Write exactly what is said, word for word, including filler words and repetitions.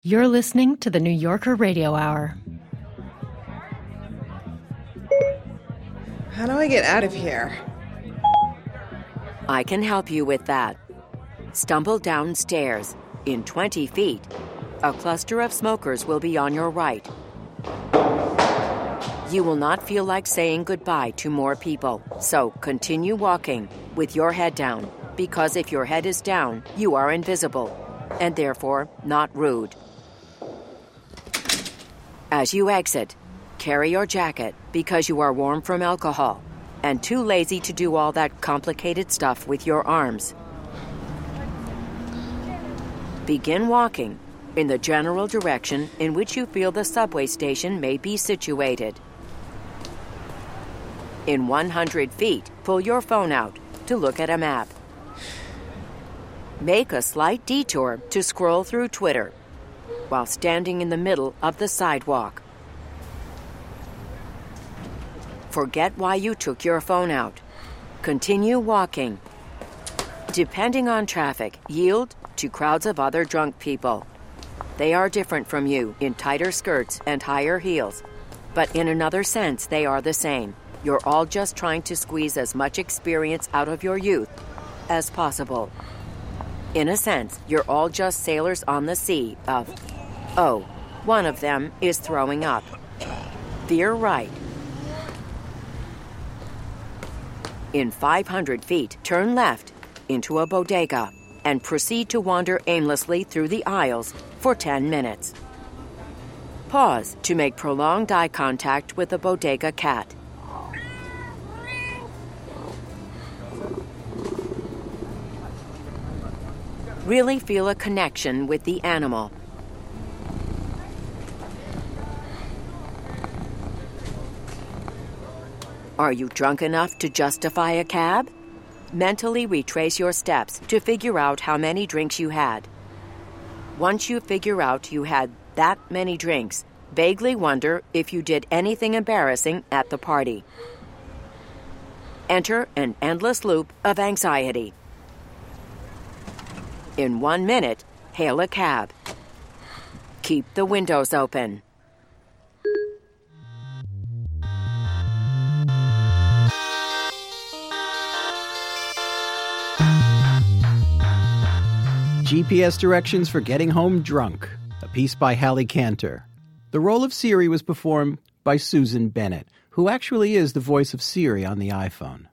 You're listening to the New Yorker Radio Hour. How do I get out of here? I can help you with that. Stumble downstairs. In twenty feet, a cluster of smokers will be on your right. You will not feel like saying goodbye to more people, so continue walking with your head down, because if your head is down, you are invisible, and therefore not rude. As you exit, carry your jacket because you are warm from alcohol and too lazy to do all that complicated stuff with your arms. Begin walking in the general direction in which you feel the subway station may be situated. In one hundred feet, pull your phone out to look at a map. Make a slight detour to scroll through Twitter while standing in the middle of the sidewalk. Forget why you took your phone out. Continue walking. Depending on traffic, yield to crowds of other drunk people. They are different from you in tighter skirts and higher heels, but in another sense, they are the same. You're all just trying to squeeze as much experience out of your youth as possible. In a sense, you're all just sailors on the sea of, oh, one of them is throwing up. Veer right. In five hundred feet, turn left into a bodega and proceed to wander aimlessly through the aisles for ten minutes. Pause to make prolonged eye contact with the bodega cat. Really feel a connection with the animal. Are you drunk enough to justify a cab? Mentally retrace your steps to figure out how many drinks you had. Once you figure out you had that many drinks, vaguely wonder if you did anything embarrassing at the party. Enter an endless loop of anxiety. In one minute, hail a cab. Keep the windows open. G P S Directions for Getting Home Drunk, a piece by Hallie Cantor. The role of Siri was performed by Susan Bennett, who actually is the voice of Siri on the iPhone.